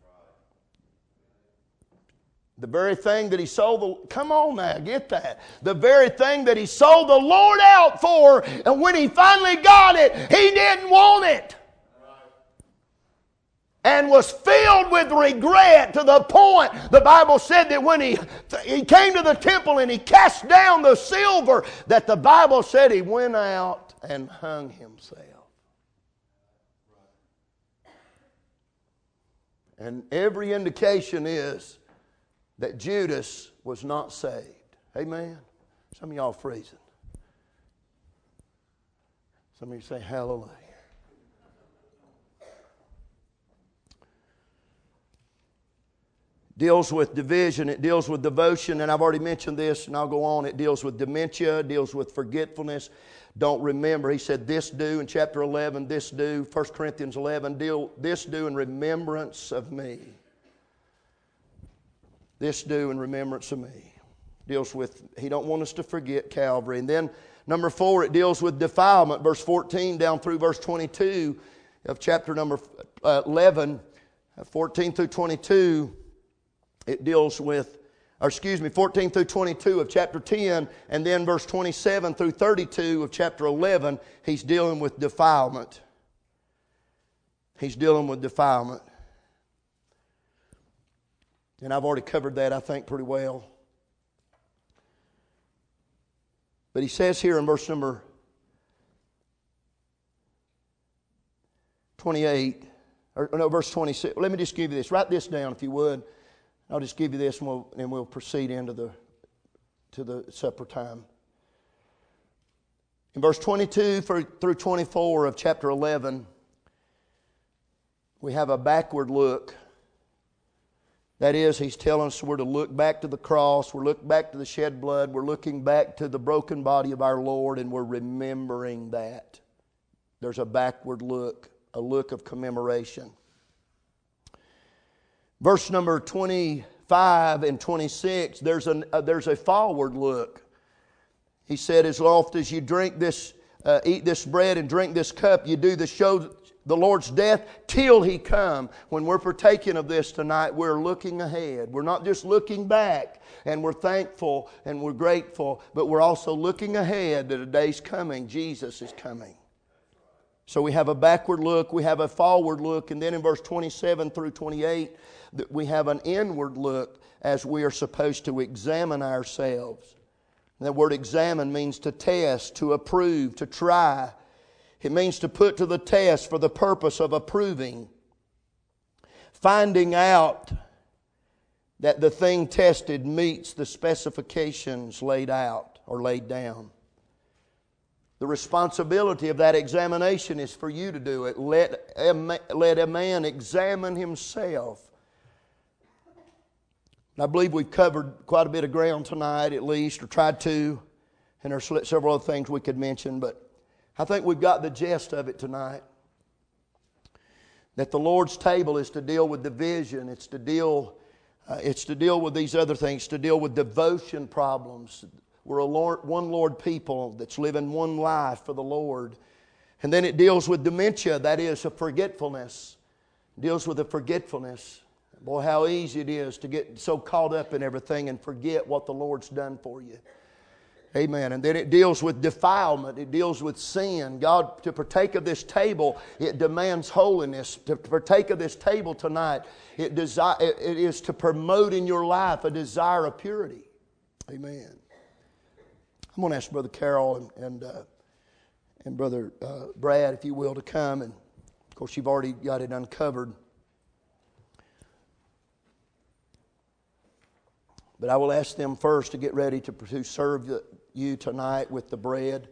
The very thing that he sold the... Come on now, get that. The very thing that he sold the Lord out for, and when he finally got it, he didn't want it. And was filled with regret to the point, the Bible said that when he, he came to the temple and he cast down the silver, that the Bible said he went out and hung himself. And every indication is that Judas was not saved. Amen? Some of y'all freezing. Some of you say hallelujah. Deals with division, it deals with devotion, and I've already mentioned this, and I'll go on. It deals with dementia, it deals with forgetfulness. Don't remember. He said, this do in chapter eleven, this do. First Corinthians eleven, deal, this do in remembrance of me. This do in remembrance of me. Deals with, he don't want us to forget Calvary. And then number four, it deals with defilement. Verse fourteen down through verse twenty-two of chapter number eleven, fourteen through twenty-two, it deals with, or excuse me, fourteen through twenty-two of chapter ten, and then verse twenty-seven through thirty-two of chapter eleven, he's dealing with defilement. He's dealing with defilement. And I've already covered that, I think, pretty well. But he says here in verse number twenty-eight, or no, verse twenty-six. Let me just give you this. Write this down if you would. I'll just give you this and we'll, and we'll proceed into the, to the supper time. In verse twenty-two through twenty-four of chapter eleven, we have a backward look. That is, He's telling us we're to look back to the cross, we're looking back to the shed blood, we're looking back to the broken body of our Lord, and we're remembering that. There's a backward look, a look of commemoration. Verse number twenty-five and twenty-six, there's, an, uh, there's a forward look. He said, as oft as you drink this, uh, eat this bread and drink this cup, you do the show the Lord's death till He come. When we're partaking of this tonight, we're looking ahead. We're not just looking back, and we're thankful and we're grateful, but we're also looking ahead that a day's coming. Jesus is coming. So we have a backward look, we have a forward look, and then in verse twenty-seven through twenty-eight, we have an inward look as we are supposed to examine ourselves. The word examine means to test, to approve, to try. It means to put to the test for the purpose of approving. Finding out that the thing tested meets the specifications laid out or laid down. The responsibility of that examination is for you to do it. Let a, let a man examine himself. And I believe we've covered quite a bit of ground tonight, at least, or tried to. And there's several other things we could mention, but I think we've got the gist of it tonight. That the Lord's table is to deal with division. It's to deal, uh, it's to deal with these other things, to deal with devotion problems. We're a Lord, one Lord people that's living one life for the Lord. And then it deals with dementia, that is a forgetfulness. It deals with a forgetfulness. Boy, how easy it is to get so caught up in everything and forget what the Lord's done for you. Amen. And then it deals with defilement. It deals with sin. God, to partake of this table, it demands holiness. To partake of this table tonight, it, desi- it is to promote in your life a desire of purity. Amen. I'm going to ask Brother Carroll and and, uh, and Brother uh, Brad, if you will, to come. And of course, you've already got it uncovered. But I will ask them first to get ready to, to serve the, you tonight with the bread.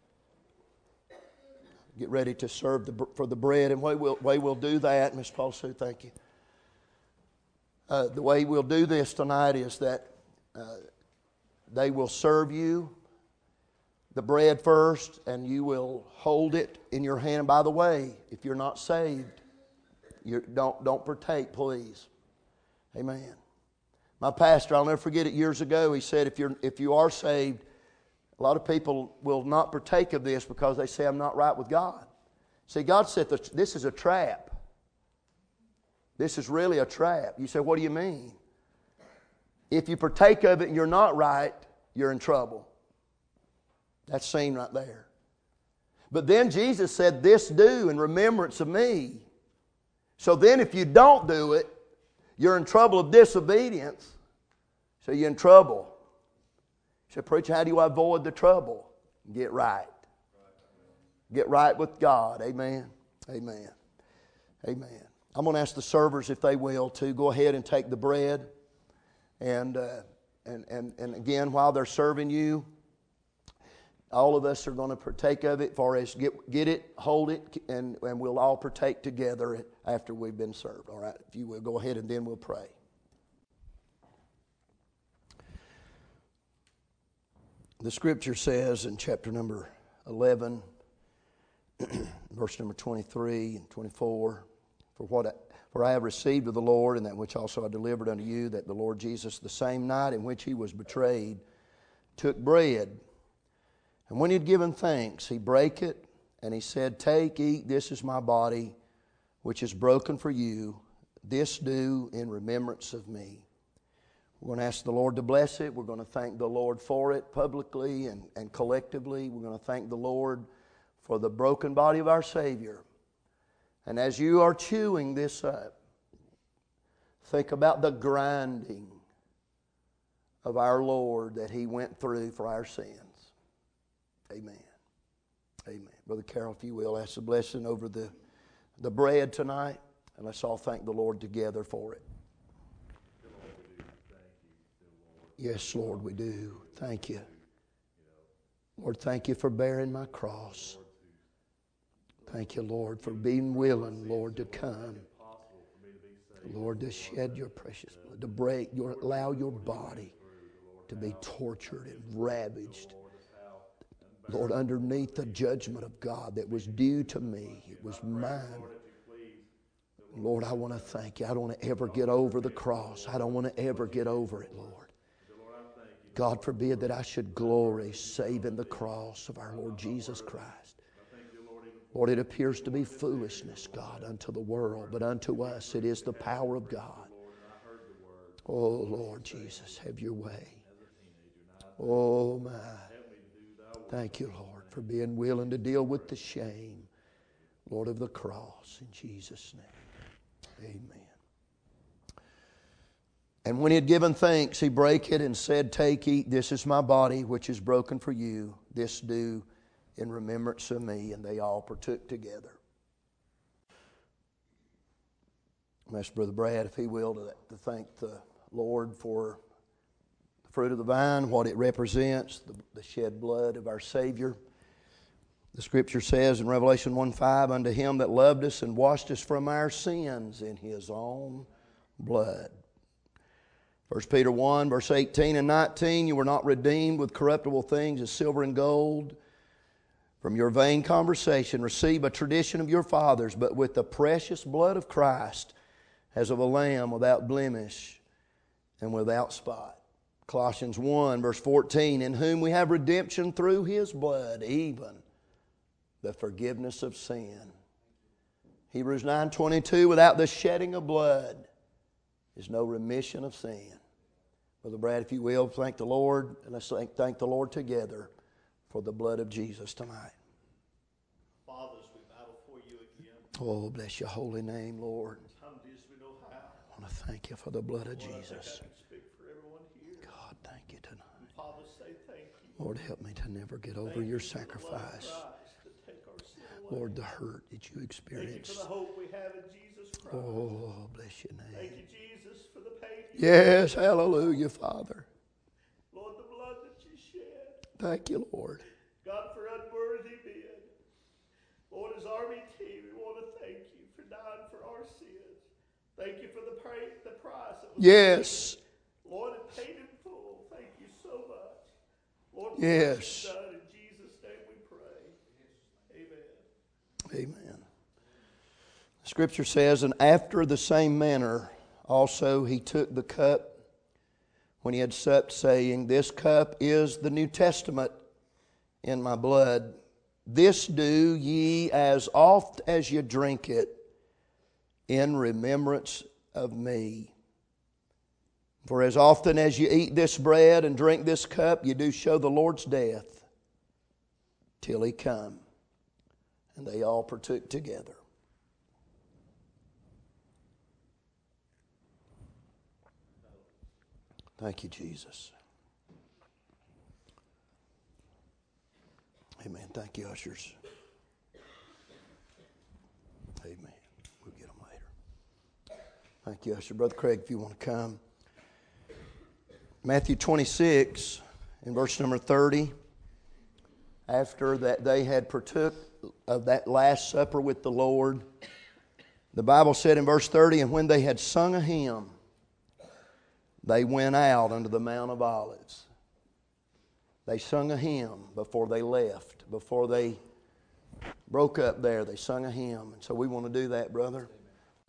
Get ready to serve the, for the bread. And the way we'll, way we'll do that, Miss Paul Sue, thank you. Uh, the way we'll do this tonight is that uh, they will serve you the bread first, and you will hold it in your hand. By the way, if you're not saved, you don't, don't partake, please. Amen. My pastor, I'll never forget it, years ago, he said, if you're if you are saved, a lot of people will not partake of this because they say, I'm not right with God. See, God said this is a trap. This is really a trap. You say, what do you mean? If you partake of it and you're not right, you're in trouble. That's seen right there. But then Jesus said, this do in remembrance of me. So then if you don't do it, you're in trouble of disobedience. So you're in trouble. You say, preacher, how do you avoid the trouble? Get right. Get right with God. Amen. Amen. Amen. I'm going to ask the servers, if they will, to go ahead and take the bread. And, uh, and, and, and again, while they're serving you, all of us are going to partake of it. For as get, get it, hold it, and, and we'll all partake together after we've been served. All right, if you will, go ahead and then we'll pray. The Scripture says in chapter number eleven, verse number twenty-three and twenty-four, For what I, for I have received of the Lord, and that which also I delivered unto you, that the Lord Jesus, the same night in which He was betrayed, took bread. And when He had given thanks, He brake it, and He said, Take, eat, this is my body, which is broken for you. This do in remembrance of me. We're going to ask the Lord to bless it. We're going to thank the Lord for it publicly and, and collectively. We're going to thank the Lord for the broken body of our Savior. And as you are chewing this up, think about the grinding of our Lord that He went through for our sins. Amen. Amen. Brother Carroll, if you will, ask the blessing over the, the bread tonight. And let's all thank the Lord together for it. Yes, Lord, we do. Thank you. Lord, thank you for bearing my cross. Thank you, Lord, for being willing, Lord, to come. Lord, to shed your precious blood, to break your, allow your body to be tortured and ravaged. Lord, underneath the judgment of God that was due to me, it was mine. Lord, I want to thank you. I don't want to ever get over the cross. I don't want to ever get over it, Lord. God forbid that I should glory save in the cross of our Lord Jesus Christ. Lord, it appears to be foolishness, God, unto the world, but unto us it is the power of God. Oh, Lord Jesus, have your way. Oh, my. Thank you, Lord, for being willing to deal with the shame, Lord, of the cross. In Jesus' name, amen. And when he had given thanks, he brake it and said, Take, eat, this is my body, which is broken for you. This do in remembrance of me. And they all partook together. I'm asking Brother Brad, if he will, to, to thank the Lord for the fruit of the vine, what it represents, the, the shed blood of our Savior. The Scripture says in Revelation one five, Unto him that loved us and washed us from our sins in his own blood. First Peter one, verse eighteen and nineteen, You were not redeemed with corruptible things as silver and gold from your vain conversation, received by tradition of your fathers, but with the precious blood of Christ, as of a lamb without blemish and without spot. Colossians one, verse fourteen, In whom we have redemption through his blood, even the forgiveness of sin. Hebrews nine twenty-two, Without the shedding of blood is no remission of sin. Brother Brad, if you will, thank the Lord, and let's thank, thank the Lord together for the blood of Jesus tonight. Father, as we bow before you again. Oh, bless your holy name, Lord. Humbly as we know how. I want to thank you for the blood of Lord, Jesus. I think I can speak for everyone here. God, thank you tonight. And Father, say thank you. Lord, help me to never get over Thank your you for the love of sacrifice. Christ to take our sin away. Lord, the hurt that you Thank you experienced. for the hope we have in Jesus Christ. Oh, bless your Thank name. you, Jesus, for the pain. Yes, hallelujah, Father. Lord, the blood that you shed. Thank you, Lord. God, for unworthy men. Lord, as Army team, we want to thank you for dying for our sins. Thank you for the, pray, the price that was Yes. paid. Lord, it paid in full. Thank you so much. Lord, Yes. what you've done, in Jesus' name we pray. Amen. Amen. The Scripture says, And after the same manner also he took the cup when he had supped, saying, This cup is the New Testament in my blood. This do ye as oft as you drink it in remembrance of me. For as often as you eat this bread and drink this cup, you do show the Lord's death till he come. And they all partook together. Thank you, Jesus. Amen. Thank you, ushers. Amen. We'll get them later. Thank you, usher. Brother Craig, if you want to come. Matthew twenty-six, in verse number thirty. After that they had partook of that Last Supper with the Lord, the Bible said in verse thirty, And when they had sung a hymn, they went out unto the Mount of Olives. They sung a hymn before they left, before they broke up there. They sung a hymn. And so we want to do that, brother.